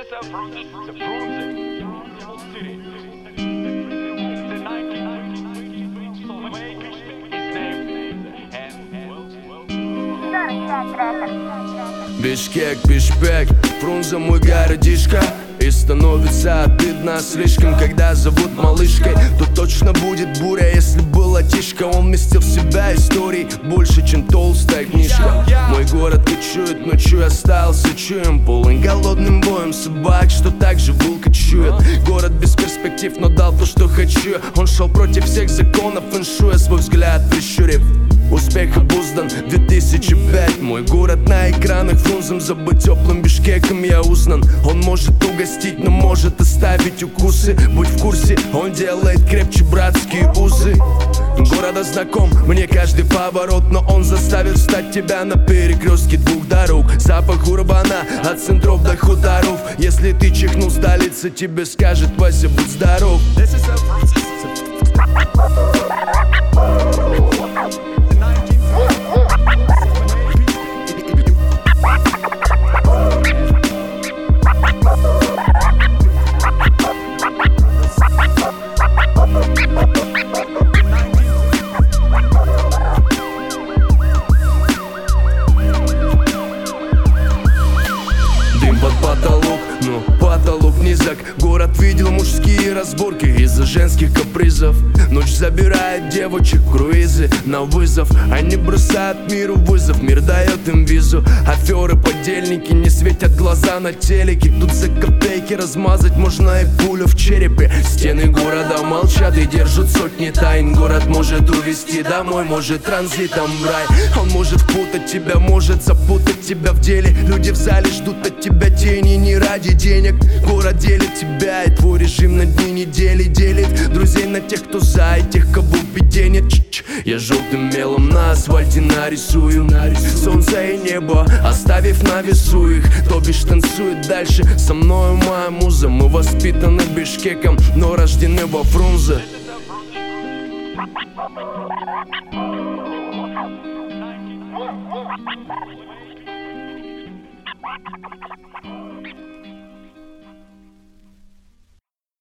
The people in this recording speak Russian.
is a Frunze city. The 1990s so maybe his name Бишкек, Бишбек, Фрунзе мой городишко. И становится обидно слишком, когда зовут малышкой. Тут точно будет буря, если была тишка. Он вместил в себя историй больше, чем толстая книжка. Мой город кочует, ночью остался чуем, полон голодным боем собак, что так же волка чует. Город без перспектив, но дал то, что хочу. Он шел против всех законов, фэншуя свой взгляд прищурив. Успех обуздан 2005. Мой город на экранах, Фрунзем забыть теплым Бишкеком я узнан. Он может угостить, но может оставить укусы. Будь в курсе, он делает крепче братские узы. Города знаком, мне каждый поворот, но он заставит встать тебя на перекрестке двух дорог. Запах урбана от центров до хуторов. Если ты чихнул, столица тебе скажет: Вася, будь здоров. Потолок, но потолок низок. Город видел мужские разборки из-за женских капризов. Ночь забирает девочек в круизы на вызов. Они бросают миру вызов, мир дает им визу. Аферы, подельники не светят глаза на телеке. Тут за копейки размазать можно и пулю в черепе. Стены города молчат и держат сотни тайн. Город может увезти домой, может транзитом в рай. Он может впутать тебя, может запутать тебя в деле. Люди в зале ждут от тебя тени не ради денег. Город делит тебя, и твой режим на дни недели делит друзей на тех, кто за, и тех, кого в беде нет. Я желтым мелом на асфальте нарисую солнце и небо, оставив на весу их. То бишь танцует дальше со мною моя муза. Мы воспитаны Бишкеком, но рождены во Фрунзе.